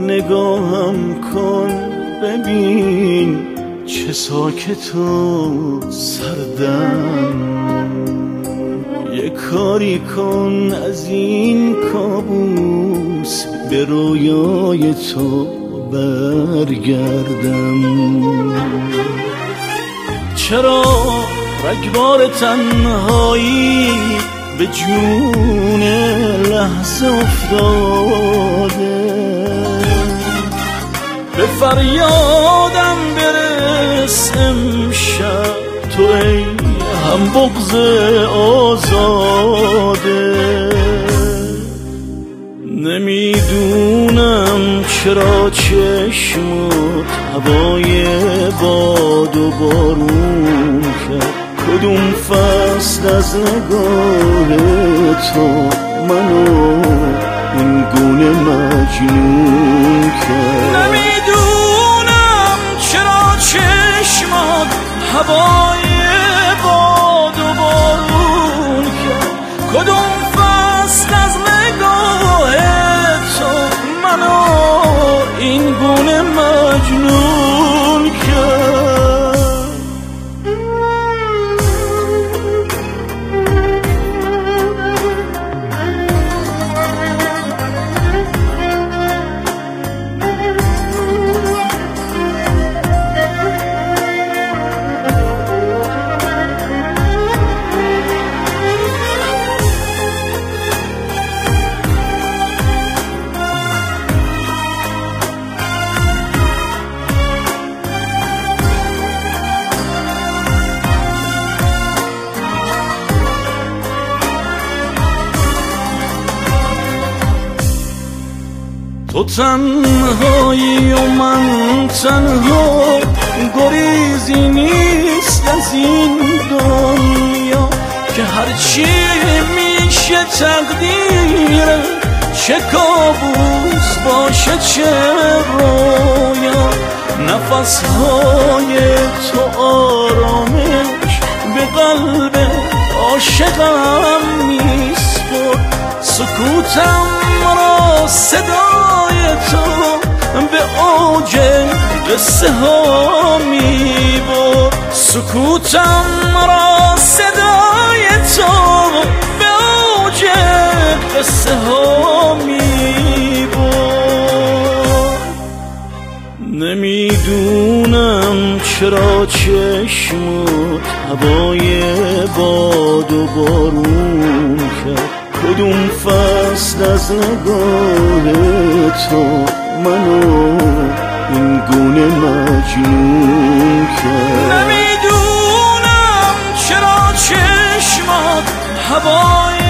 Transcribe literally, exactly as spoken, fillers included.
نگاهم کن ببین چه ساکت و سردم. یه کاری کن از این کابوس به رویای تو برگردم. چرا رگبار تنهایی به جون لحظه افتاده؟ به فریادم برس امشب تو ای هم بغض آزاده. نمیدونم چرا چشمت هوای باد و بارون کرد. کدوم فصل از نگاه تو منو این گونه مجنون کرد. نمیدونم چرا چشمات هوای باد و بارون کرد. کدوم فصل از نگاه تو منو این گونه مجنون کرد. تو تنهایی و من تنها، گریزی نیست از این دنیا که هرچی میشه تقدیره. چه کابوس باشه چه رویا، نفسهای تو آرامش به قلب عاشقم میسپرد. سکوتم را صدای تو به اوج قصه ها میبرد. سکوتم را صدای تو به اوج قصه ها میبرد. نمیدونم چرا چشمت هوای باد و بارون کرد. کدوم فصل از نگاه تو منو این گونه مجنون کرد. نمیدونم چرا چشمات هوای